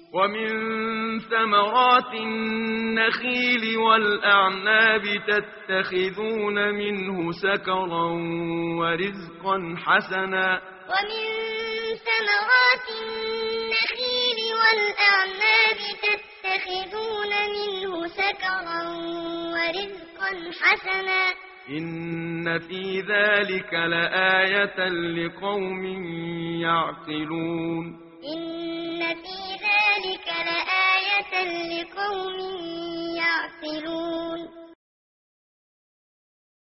ومن ثمرات النخيل والأعناب تتخذون منه سكرا ورزقا حسنا ومن ثمرات النخيل والأعناب تتخذون منه سكرا ورزقا حسنا إن في ذلك لآية لقوم يعقلون إن في ذلك لآية لقوم يعقلون